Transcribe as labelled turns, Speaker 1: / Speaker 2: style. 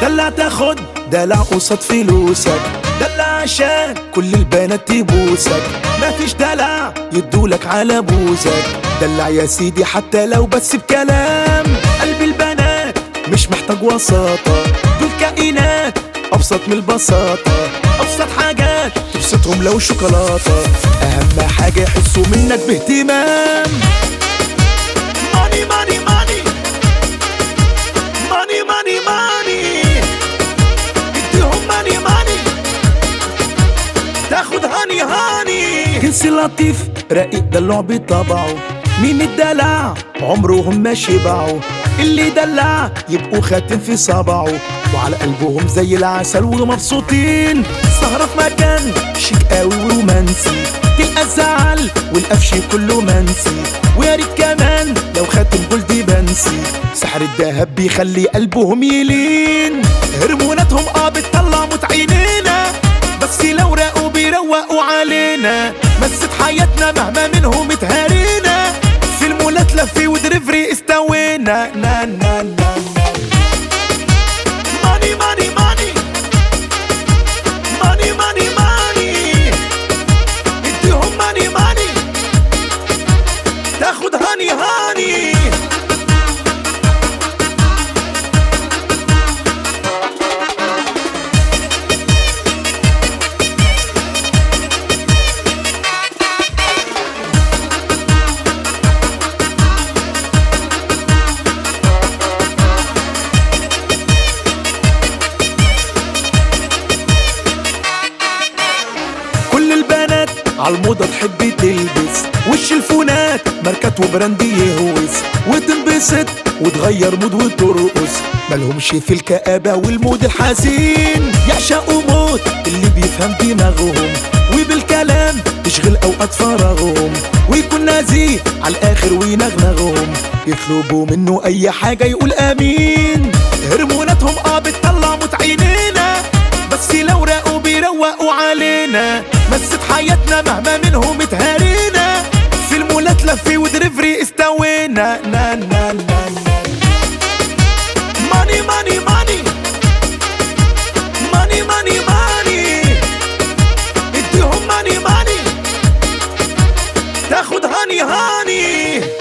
Speaker 1: دلع تاخد دلع قصاد فلوسك، دلع عشان كل البنات تبوسك، مفيش دلع يدولك على بوزك. دلع يا سيدي حتى لو بس بكلام، قلب البنات مش محتاج وساطة، دول كائنات أبسط من البساطة. أبسط حاجات تبسطهم لو شوكولاتة، أهم حاجة يحسوا منك باهتمام. ماني ماني ماني ماني ماني ماني، اديهم ماني ماني تاخد هاني هاني. كنسي لطيف رقيق دلع بطبعه، مين الدلع عمرهم ما شبعوا، اللي دلع يبقوا خاتم في صبعه، وعلى قلبهم زي العسل ومبسوطين. سهرة في مكان شيك قوي ورومانسي، تلقى الزعل والقفش كله منسي، ويا ريت كمان لو خاتم جولدي بنسي. سحر الدهب بيخلي قلبهم يلين، هرموناتهم بتطلع موت عينينا، بس لو راقوا بيروقوا علينا. مست حياتنا مهما منهم اتهرينا، في المولات لفي ودريفري استوينا. نا نا نا ماني ماني ماني ماني ماني ماني، اديهم ماني ماني تاخد هاني هاني. عالموضة تحب تلبس وش الفونات ماركات وبراند يهوس، وتنبسط وتغير مود وترقص، مالهمش في الكآبة والمود الحزين. يعشقوا موت اللي بيفهم دماغهم، وبالكلام تشغل اوقات فراغهم، ويكون نزيه عالاخر وينغنغهم، يطلبوا منه اي حاجة يقول امين. هرموناتهم بتطلع موت عينينا، بس لو راقوا بيروقوا علينا. مست حياتنا مهما منهم اتهرينا، في المولات لفي ودريفري استوينا. نا نا نا ماني ماني ماني ماني ماني ماني، اديهم ماني ماني تاخد هاني هاني.